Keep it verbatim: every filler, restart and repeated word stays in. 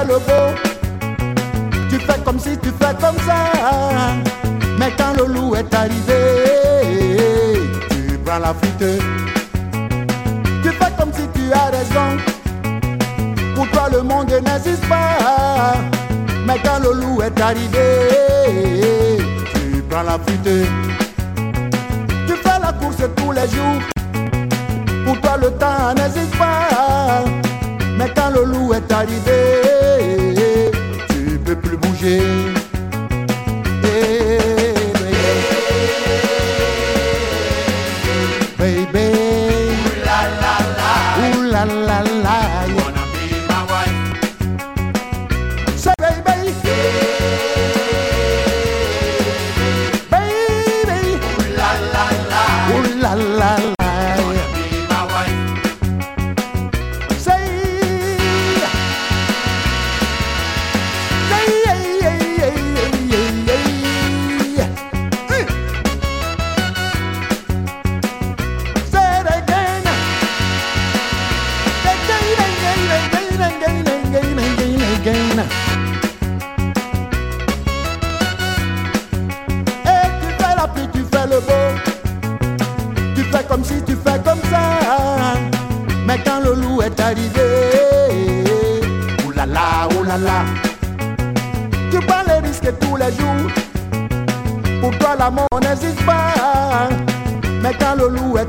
le beau, tu fais comme si, tu fais comme ça. Mais quand le loup est arrivé, tu prends la fuite. Tu fais comme si tu as raison. Pour toi le monde n'existe pas. Mais quand le loup est arrivé, tu prends la fuite. Tu fais la course tous les jours. Pour toi le temps n'existe pas. Mais quand le loup est arrivé, tu peux plus bouger. Hey, baby, baby. Ooh la la la, Ooh la la la. you wanna be my wife? Say baby, baby. Ooh la la la, Ooh la la la. you wanna be my wife? Say, say, yeah, yeah, yeah, yeah, yeah. Mm. Say it again. Again, again, again, again, again, again. Et tu fais la pluie, tu fais le beau. Tu fais comme si, tu fais comme ça. Mais quand le loup est arrivé, oulala, oulala, tu prends les risques tous les jours. Pour toi la mort n'existe pas. Mais quand le loup est